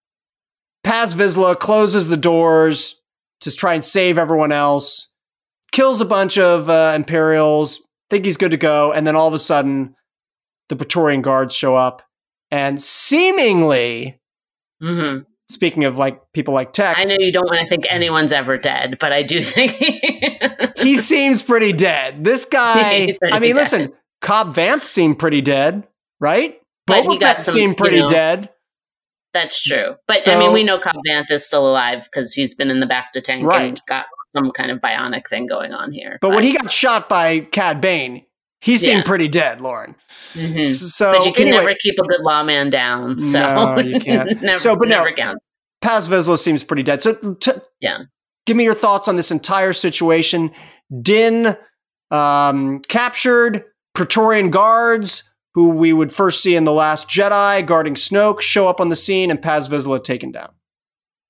Speaker 1: Paz Vizsla closes the doors to try and save everyone else, kills a bunch of uh, Imperials, think he's good to go, and then all of a sudden, the Praetorian Guards show up, and seemingly,
Speaker 2: mm-hmm.
Speaker 1: speaking of like people like Tech,
Speaker 2: I know you don't want to think anyone's ever dead, but I do think
Speaker 1: he seems pretty dead. This guy, I mean, dead. Listen, Cobb Vanth seemed pretty dead, right? Boba Fett seemed pretty you know, dead.
Speaker 2: That's true, but so, I mean, we know Cobb Vanth is still alive because he's been in the back to tank right. and got some kind of bionic thing going on here.
Speaker 1: But, but when he got shot by Cad Bane, he seemed yeah. pretty dead, Lauren.
Speaker 2: Mm-hmm.
Speaker 1: So,
Speaker 2: but you can
Speaker 1: anyway,
Speaker 2: never keep a good lawman down. So
Speaker 1: no, you can't.
Speaker 2: never,
Speaker 1: so, but
Speaker 2: never
Speaker 1: no,
Speaker 2: count.
Speaker 1: Paz Vizsla seems pretty dead. So, t-
Speaker 2: yeah,
Speaker 1: give me your thoughts on this entire situation. Din um, captured, Praetorian Guards, who we would first see in The Last Jedi, guarding Snoke, show up on the scene, and Paz Vizsla taken down.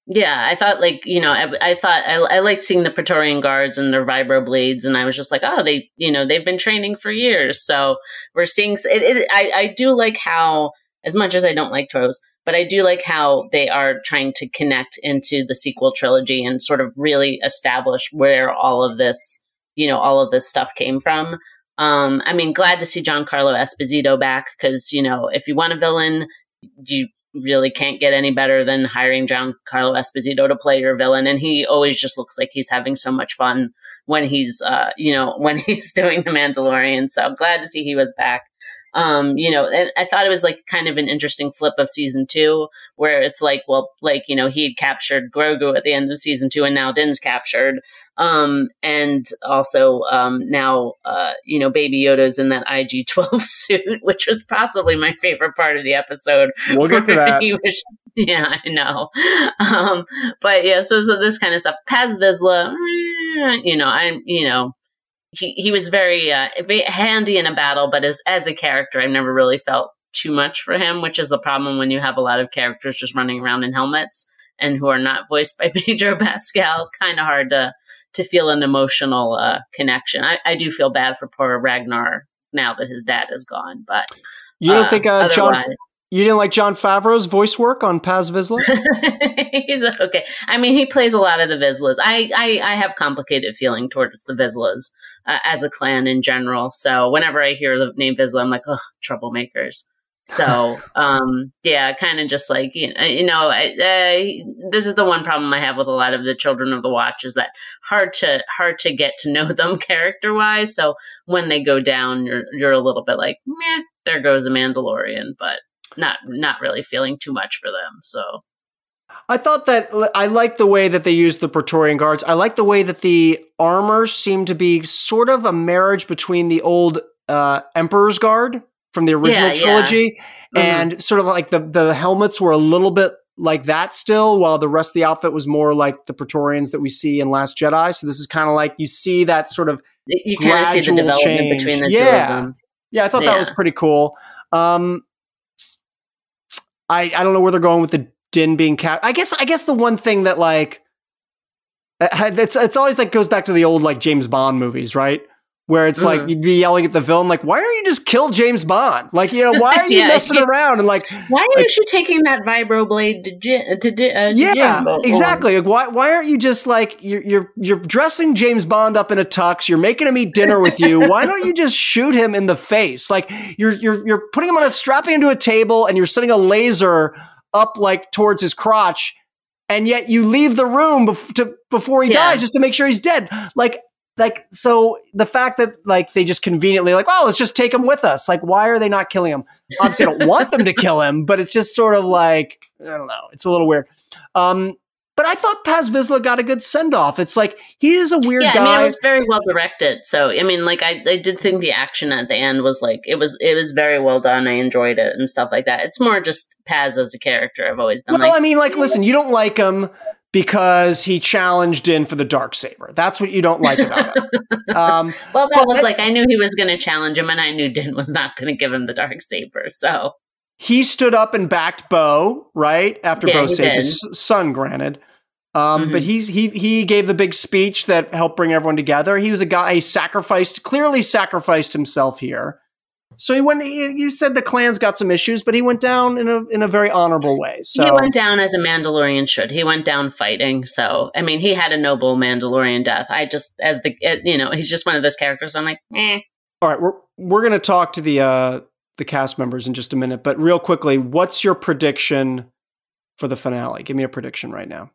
Speaker 2: Yeah, I thought like, you know, I, I thought I, I liked seeing the Praetorian Guards and their vibro blades, and I was just like, oh, they, you know, they've been training for years. So we're seeing, it, it, I, I do like how, as much as I don't like T O S, but I do like how they are trying to connect into the sequel trilogy and sort of really establish where all of this, you know, all of this stuff came from. Um, I mean, glad to see Giancarlo Esposito back because, you know, if you want a villain, you really can't get any better than hiring Giancarlo Esposito to play your villain. And he always just looks like he's having so much fun when he's, uh, you know, when he's doing The Mandalorian. So I'm glad to see he was back. Um, you know, and I thought it was like kind of an interesting flip of season two, where it's like, well, like, you know, he had captured Grogu at the end of season two and now Din's captured. Um, and also, um, now, uh, you know, Baby Yoda's in that I G twelve suit, which was possibly my favorite part of the episode.
Speaker 1: We'll get to that.
Speaker 2: He was, yeah, I know. Um, but yeah, so, so this kind of stuff. Paz Vizsla, you know, I'm, you know, He he was very, uh, very handy in a battle, but as as a character, I've never really felt too much for him, which is the problem when you have a lot of characters just running around in helmets and who are not voiced by Pedro Pascal. It's kind of hard to to feel an emotional uh, connection. I, I do feel bad for poor Ragnar now that his dad is gone, but
Speaker 1: you don't uh, think uh, John? You didn't like Jon Favreau's voice work on Paz Vizsla?
Speaker 2: He's okay. I mean, he plays a lot of the Vizslas. I, I, I have complicated feeling towards the Vizslas uh, as a clan in general. So whenever I hear the name Vizsla, I'm like, oh, troublemakers. So, um, yeah, kind of just like, you know, you know I, uh, this is the one problem I have with a lot of the Children of the Watch is that hard to hard to get to know them character wise. So when they go down, you're you're a little bit like, meh, there goes a Mandalorian, but not not really feeling too much for them. So
Speaker 1: I thought that I liked the way that they used the Praetorian Guards. I like the way that the armor seemed to be sort of a marriage between the old uh, Emperor's Guard from the original
Speaker 2: yeah,
Speaker 1: trilogy
Speaker 2: yeah.
Speaker 1: and
Speaker 2: mm-hmm.
Speaker 1: sort of like the, the helmets were a little bit like that still, while the rest of the outfit was more like the Praetorians that we see in Last Jedi. So this is kind of like you see that sort of
Speaker 2: you kind of see the development
Speaker 1: change.
Speaker 2: between the
Speaker 1: yeah.
Speaker 2: two of them.
Speaker 1: Yeah, I thought
Speaker 2: yeah.
Speaker 1: that was pretty cool. Um, I I don't know where they're going with the Din being cat. I guess I guess the one thing that like it's it's always like goes back to the old like James Bond movies, right? Where it's mm-hmm. like you'd be yelling at the villain, like, why don't you just kill James Bond? Like, you know, why are you yeah, messing yeah. around? And like,
Speaker 2: why aren't
Speaker 1: like,
Speaker 2: you taking that vibro blade to, to, to uh,
Speaker 1: yeah,
Speaker 2: Jimbo?
Speaker 1: exactly. Like, why why aren't you just like you're you're you're dressing James Bond up in a tux? You're making him eat dinner with you. Why don't you just shoot him in the face? Like you're you're you're putting him on a strapping him to a table and you're sending a laser up like towards his crotch, and yet you leave the room bef- to, before he yeah. dies just to make sure he's dead. Like. Like, so the fact that like they just conveniently like, oh, let's just take him with us. Like, why are they not killing him? Obviously, I don't want them to kill him, but it's just sort of like, I don't know. It's a little weird. Um, but I thought Paz Vizsla got a good send off. It's like, he is a weird
Speaker 2: yeah,
Speaker 1: guy.
Speaker 2: I mean, it was very well directed. So, I mean, like, I, I did think the action at the end was like, it was, it was very well done. I enjoyed it and stuff like that. It's more just Paz as a character. I've always been
Speaker 1: well,
Speaker 2: like,
Speaker 1: I mean, like, listen, you don't like him because he challenged in for the Darksaber. That's what you don't like about him. Um,
Speaker 2: well, that was like, I knew he was going to challenge him, and I knew Din was not going to give him the Darksaber. So
Speaker 1: he stood up and backed Bo, right? After
Speaker 2: yeah,
Speaker 1: Bo saved did. his son, granted. Um, mm-hmm. But he's, he he gave the big speech that helped bring everyone together. He was a guy, he sacrificed, clearly sacrificed himself here. So he went. He, you said the clan's got some issues, but he went down in a in a very honorable way. So
Speaker 2: he went down as a Mandalorian should. He went down fighting. So I mean, he had a noble Mandalorian death. I just, as the you know, he's just one of those characters. I'm like, eh.
Speaker 1: All right, we're we're gonna talk to the uh, the cast members in just a minute, but real quickly, what's your prediction for the finale? Give me a prediction right now.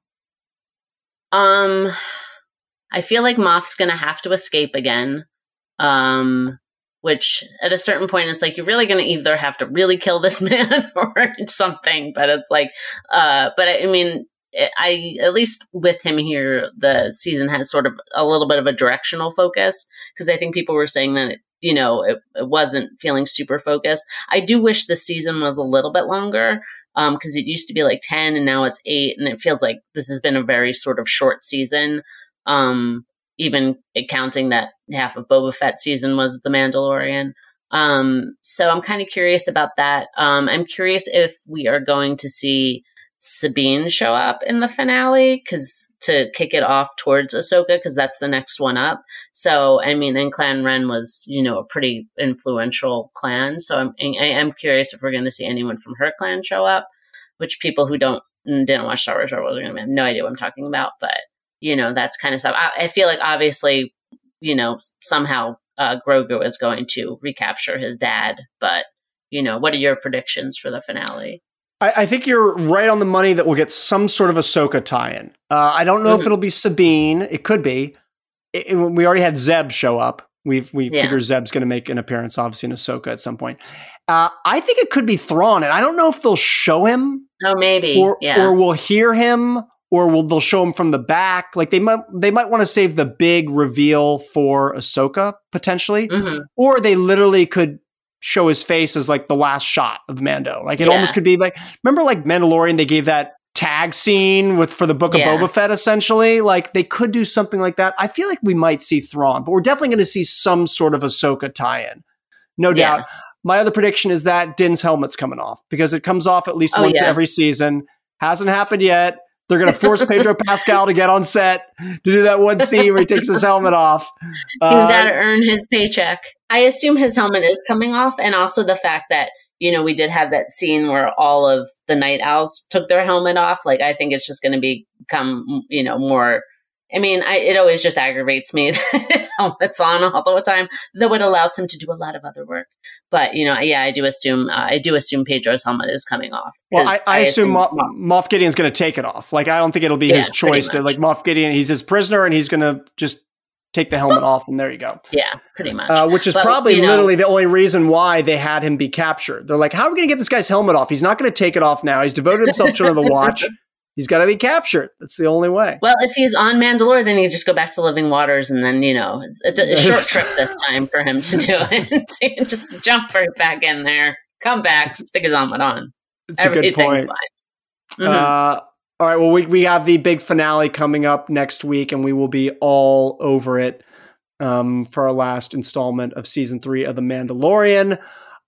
Speaker 2: Um, I feel like Moff's gonna have to escape again. Um. Which at a certain point, it's like, you're really going to either have to really kill this man or something. But it's like, uh, but I, I mean, I, at least with him here, the season has sort of a little bit of a directional focus. Cause I think people were saying that, it, you know, it, it wasn't feeling super focused. I do wish the season was a little bit longer. Um, cause it used to be like ten and now it's eight. And it feels like this has been a very sort of short season. Um, even counting that half of Boba Fett season was The Mandalorian. Um, so I'm kind of curious about that. Um, I'm curious if we are going to see Sabine show up in the finale because to kick it off towards Ahsoka, because that's the next one up. So, I mean, and Clan Ren was, you know, a pretty influential clan. So I'm, I am curious if we're going to see anyone from her clan show up, which people who don't, didn't watch Star Wars are going to have no idea what I'm talking about. But, you know, that's kind of stuff. I, I feel like obviously, you know, somehow uh, Grogu is going to recapture his dad. But, you know, what are your predictions for the finale?
Speaker 1: I, I think you're right on the money that we'll get some sort of Ahsoka tie-in. Uh, I don't know mm-hmm. if it'll be Sabine. It could be. It, it, we already had Zeb show up. We've we yeah. figure Zeb's going to make an appearance, obviously, in Ahsoka at some point. Uh, I think it could be Thrawn, and I don't know if they'll show him.
Speaker 2: Oh, maybe.
Speaker 1: Or,
Speaker 2: yeah.
Speaker 1: or we'll hear him, or will they'll show him from the back. Like they might they might want to save the big reveal for Ahsoka potentially, mm-hmm. or they literally could show his face as like the last shot of Mando. Like it yeah. almost could be like, remember like Mandalorian, they gave that tag scene with for the Book of yeah. Boba Fett essentially. Like they could do something like that. I feel like we might see Thrawn, but we're definitely going to see some sort of Ahsoka tie-in. No yeah. doubt. My other prediction is that Din's helmet's coming off because it comes off at least oh, once yeah. every season. Hasn't happened yet. They're going to force Pedro Pascal to get on set to do that one scene where he takes his helmet off.
Speaker 2: He's uh, got to earn his paycheck. I assume his helmet is coming off. And also the fact that, you know, we did have that scene where all of the Night Owls took their helmet off. Like, I think it's just going to become, you know, more... I mean, I, it always just aggravates me that his helmet's on all the time, though it allows him to do a lot of other work. But, you know, yeah, I do assume, uh, I do assume Pedro's helmet is coming off.
Speaker 1: Well, I, I, I assume, assume Moff, Moff Gideon's going to take it off. Like, I don't think it'll be yeah, his choice to, like, Moff Gideon, he's his prisoner and he's going to just take the helmet off and there you go.
Speaker 2: Yeah, pretty much.
Speaker 1: Uh, which is but, probably you know, literally the only reason why they had him be captured. They're like, how are we going to get this guy's helmet off? He's not going to take it off now. He's devoted himself to the watch. He's got to be captured. That's the only way.
Speaker 2: Well, if he's on Mandalore, then you just go back to Living Waters, and then, you know, it's, it's a, a short trip this time for him to do it. So you just jump right back in there, come back, stick his helmet on.
Speaker 1: It's a good point. Fine. Mm-hmm. Uh, all right, well, we, we have the big finale coming up next week, and we will be all over it um, for our last installment of season three of The Mandalorian.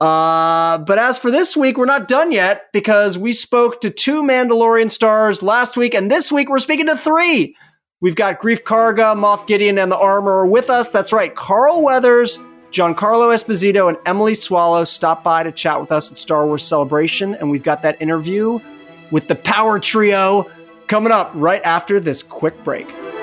Speaker 1: Uh, but as for this week, we're not done yet because we spoke to two Mandalorian stars last week, and this week we're speaking to three. We've got Greef Karga, Moff Gideon, and the Armorer with us. That's right, Carl Weathers, Giancarlo Esposito, and Emily Swallow stopped by to chat with us at Star Wars Celebration, and we've got that interview with the Power Trio coming up right after this quick break.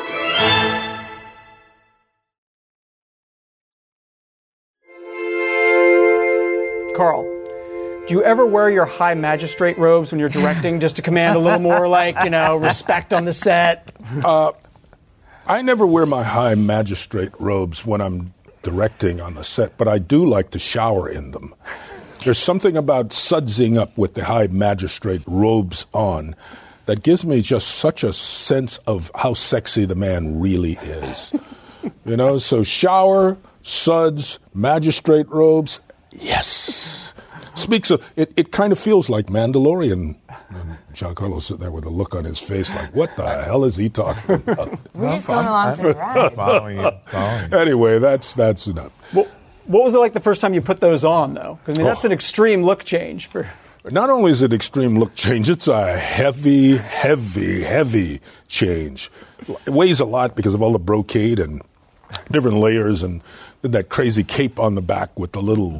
Speaker 1: Carl, do you ever wear your high magistrate robes when you're directing just to command a little more, like, you know, respect on the set?
Speaker 3: Uh, I never wear my high magistrate robes when I'm directing on the set, but I do like to shower in them. There's something about sudsing up with the high magistrate robes on that gives me just such a sense of how sexy the man really is. You know, so shower, suds, magistrate robes, yes. Speaks of, it, it kind of feels like Mandalorian. And Giancarlo's sitting there with a look on his face like, what the hell is he talking about?
Speaker 4: We're just going along for the ride.
Speaker 3: Following you, following you. Anyway, that's, that's enough.
Speaker 1: Well, what was it like the first time you put those on, though? Because, I mean, that's oh. an extreme look change. for.
Speaker 3: Not only is it extreme look change, it's a heavy, heavy, heavy change. It weighs a lot because of all the brocade and different layers and that crazy cape on the back with the little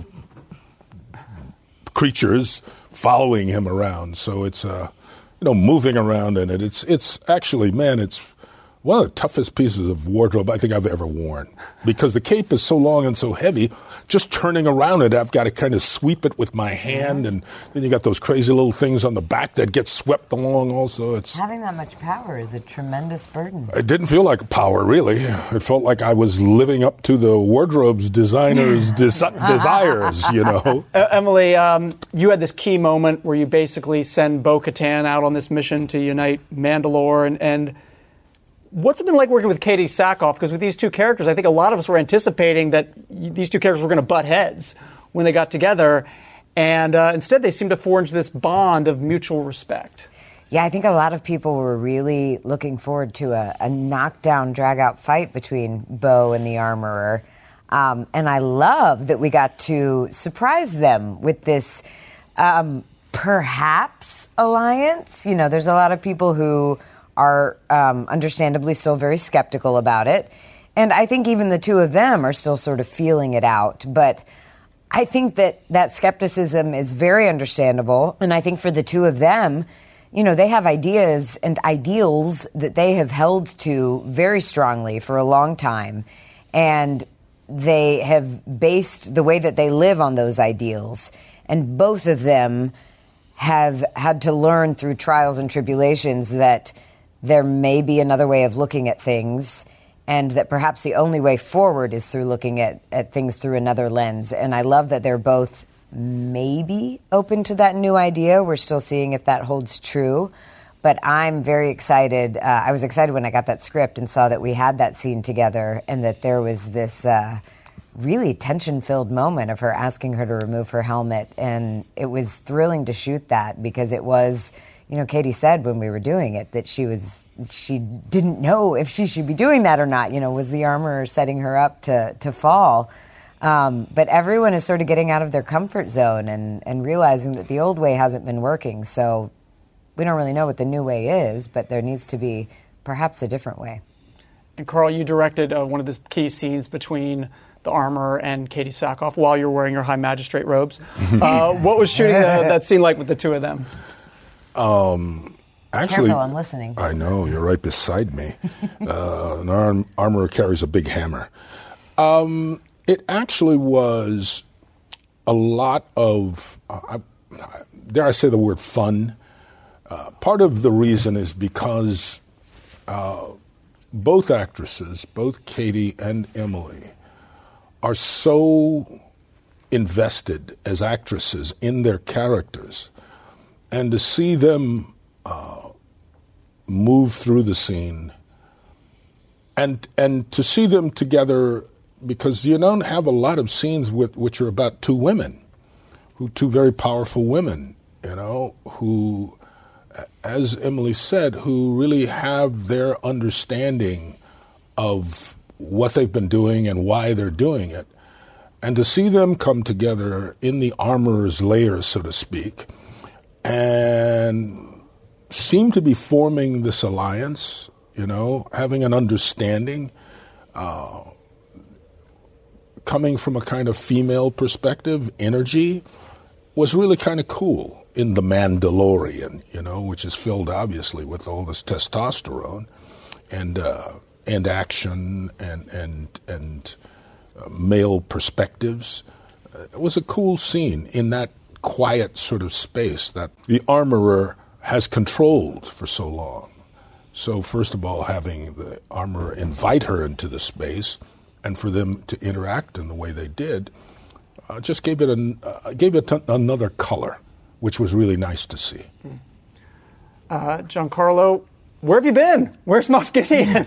Speaker 3: creatures following him around. So it's, uh, you know, moving around in it. It's, it's actually, man, it's one of the toughest pieces of wardrobe I think I've ever worn because the cape is so long and so heavy. Just turning around it, I've got to kind of sweep it with my hand, and then you got those crazy little things on the back that get swept along also. It's
Speaker 4: having that much power is a tremendous burden.
Speaker 3: It didn't feel like power, really. It felt like I was living up to the wardrobe's designer's des- desires, you know.
Speaker 1: Uh, Emily, um, you had this key moment where you basically send Bo-Katan out on this mission to unite Mandalore, and, and what's it been like working with Katie Sackhoff? Because with these two characters, I think a lot of us were anticipating that these two characters were going to butt heads when they got together. And uh, instead, they seem to forge this bond of mutual respect.
Speaker 4: Yeah, I think a lot of people were really looking forward to a, a knockdown, drag-out fight between Bo and the Armorer. Um, and I love that we got to surprise them with this um, perhaps alliance. You know, there's a lot of people who are um, understandably still very skeptical about it. And I think even the two of them are still sort of feeling it out. But I think that that skepticism is very understandable. And I think for the two of them, you know, they have ideas and ideals that they have held to very strongly for a long time. And they have based the way that they live on those ideals. And both of them have had to learn through trials and tribulations that there may be another way of looking at things, and that perhaps the only way forward is through looking at, at things through another lens. And I love that they're both maybe open to that new idea. We're still seeing if that holds true. But I'm very excited. Uh, I was excited when I got that script and saw that we had that scene together, and that there was this uh, really tension-filled moment of her asking her to remove her helmet. And it was thrilling to shoot that, because it was, you know, Katie said when we were doing it that she was she didn't know if she should be doing that or not. You know, was the armor setting her up to to fall? Um, but everyone is sort of getting out of their comfort zone and, and realizing that the old way hasn't been working. So we don't really know what the new way is, but there needs to be perhaps a different way.
Speaker 5: And Carl, you directed uh, one of the key scenes between the armor and Katie Sackhoff while you're wearing your High Magistrate robes. Uh, what was shooting the, that scene like with the two of them?
Speaker 3: Um, actually,
Speaker 4: Careful, I'm listening.
Speaker 3: I know, you're right beside me. uh, an arm, armorer carries a big hammer. Um, it actually was a lot of, uh, dare I say the word fun. Uh, part of the reason is because uh, both actresses, both Katie and Emily, are so invested as actresses in their characters. And to see them uh, move through the scene, and and to see them together, because you don't have a lot of scenes with which are about two women, who two very powerful women, you know, who, as Emily said, who really have their understanding of what they've been doing and why they're doing it. And to see them come together in the armorer's lair, so to speak, and seem to be forming this alliance, you know, having an understanding, uh, coming from a kind of female perspective, energy, was really kind of cool in The Mandalorian, you know, which is filled obviously with all this testosterone and uh, and action and and and uh, male perspectives. Uh, it was a cool scene in that quiet sort of space that the armorer has controlled for so long. So first of all, having the armorer invite her into the space and for them to interact in the way they did, uh, just gave it, an, uh, gave it t- another color, which was really nice to see.
Speaker 5: Uh, Giancarlo, where have you been? Where's Moff Gideon?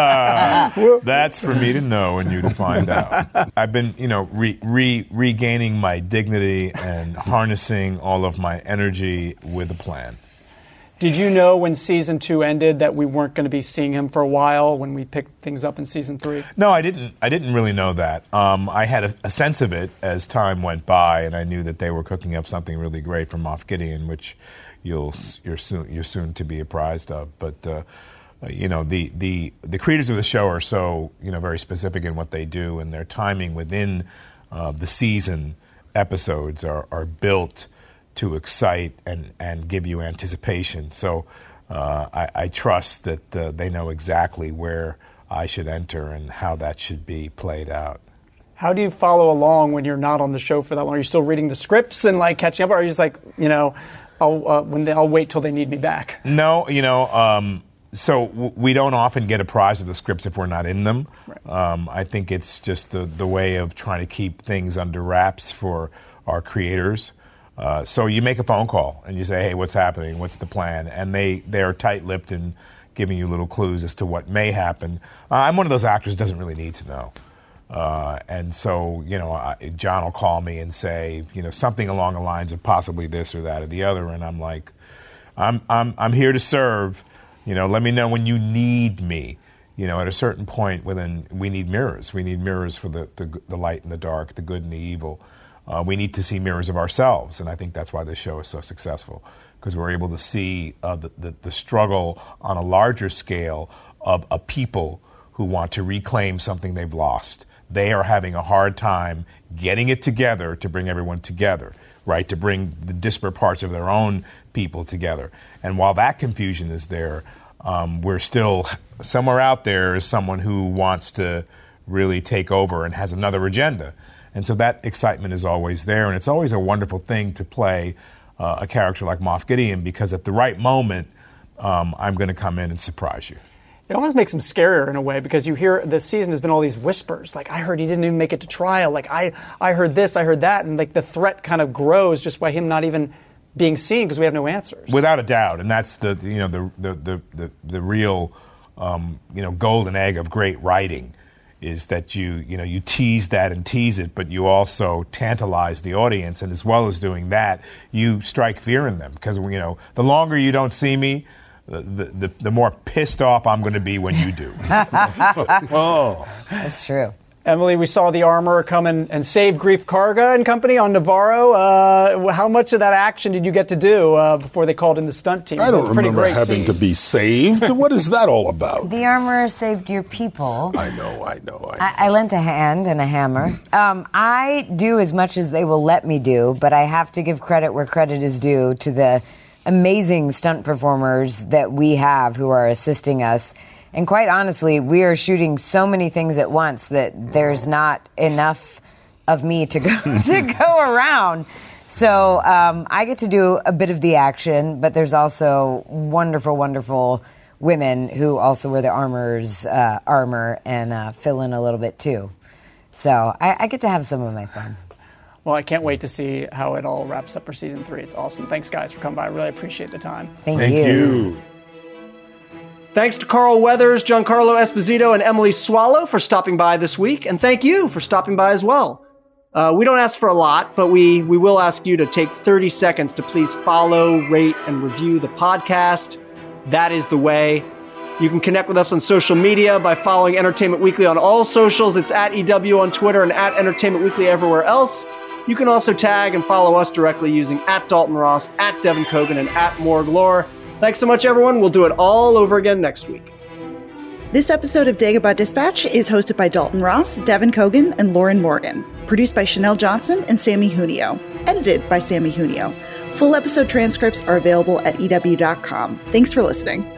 Speaker 6: That's for me to know and you to find out. I've been, you know, re, re, regaining my dignity and harnessing all of my energy with a plan.
Speaker 5: Did you know when season two ended that we weren't going to be seeing him for a while when we picked things up in season three?
Speaker 6: No, I didn't. I didn't really know that. Um, I had a, a sense of it as time went by, and I knew that they were cooking up something really great for Moff Gideon, which you'll you're soon you're soon to be apprised of. But uh, you know, the the the creators of the show are so you know very specific in what they do, and their timing within uh, the season episodes are are built to excite and, and give you anticipation. So uh, I, I trust that uh, they know exactly where I should enter and how that should be played out.
Speaker 5: How do you follow along when you're not on the show for that long? Are you still reading the scripts and like catching up, or are you just like, you know, I'll uh, when they, I'll wait till they need me back?
Speaker 6: No, you know, um, so w- we don't often get apprised of the scripts if we're not in them. Right. Um, I think it's just the, the way of trying to keep things under wraps for our creators. Uh, so you make a phone call and you say, hey, what's happening? What's the plan? And they, they are tight-lipped in giving you little clues as to what may happen. Uh, I'm one of those actors who doesn't really need to know. Uh, and so, you know, I, John will call me and say, you know, something along the lines of possibly this or that or the other. And I'm like, I'm, I'm, I'm here to serve. You know, let me know when you need me. You know, at a certain point within, we need mirrors. We need mirrors for the, the, the light and the dark, the good and the evil. uh, we need to see mirrors of ourselves. And I think that's why this show is so successful, because we're able to see uh, the, the, the struggle on a larger scale of a people who want to reclaim something they've lost. They are having a hard time getting it together to bring everyone together, right? To bring the disparate parts of their own people together. And while that confusion is there, um, we're still, somewhere out there is someone who wants to really take over and has another agenda. And so that excitement is always there. And it's always a wonderful thing to play uh, a character like Moff Gideon, because at the right moment, um, I'm going to come in and surprise you.
Speaker 5: It almost makes him scarier in a way, because you hear this season has been all these whispers. Like, I heard he didn't even make it to trial. Like, I, I heard this, I heard that. And like the threat kind of grows just by him not even being seen, because we have no answers.
Speaker 6: Without a doubt. And that's the, you know, the, the, the, the, the real, um, you know, golden egg of great writing, is that you, you know, you tease that and tease it, but you also tantalize the audience. And as well as doing that, you strike fear in them. Because, you know, the longer you don't see me, The, the, the more pissed off I'm going to be when you do.
Speaker 3: Oh,
Speaker 4: That's true.
Speaker 5: Emily, we saw the Armor come in and save Greef Karga and company on Navarro. Uh, how much of that action did you get to do uh, before they called in the stunt team?
Speaker 3: I don't
Speaker 5: pretty
Speaker 3: remember
Speaker 5: great
Speaker 3: having
Speaker 5: scene.
Speaker 3: to be saved. What is that all about?
Speaker 4: The armor saved your people.
Speaker 3: I know, I know, I know.
Speaker 4: I, I lent a hand and a hammer. Um, I do as much as they will let me do, but I have to give credit where credit is due to the amazing stunt performers that we have who are assisting us. And quite honestly, we are shooting so many things at once that there's not enough of me to go to go around. So um, I get to do a bit of the action, but there's also wonderful, wonderful women who also wear the armor's uh, armor and uh, fill in a little bit too. So I, I get to have some of my fun.
Speaker 5: Well, I can't wait to see how it all wraps up for season three. It's awesome. Thanks, guys, for coming by. I really appreciate the time.
Speaker 4: Thank,
Speaker 3: Thank
Speaker 4: you.
Speaker 3: you.
Speaker 1: Thanks to Carl Weathers, Giancarlo Esposito, and Emily Swallow for stopping by this week. And thank you for stopping by as well. Uh, we don't ask for a lot, but we, we will ask you to take thirty seconds to please follow, rate, and review the podcast. That is the way. You can connect with us on social media by following Entertainment Weekly on all socials. It's at E W on Twitter and at Entertainment Weekly everywhere else. You can also tag and follow us directly using at Dalton Ross, at Devin Kogan, and at Morg Lore. Thanks so much, everyone. We'll do it all over again next week.
Speaker 7: This episode of Dagobah Dispatch is hosted by Dalton Ross, Devin Kogan, and Lauren Morgan. Produced by Chanel Johnson and Sammy Junio. Edited by Sammy Junio. Full episode transcripts are available at E W dot com. Thanks for listening.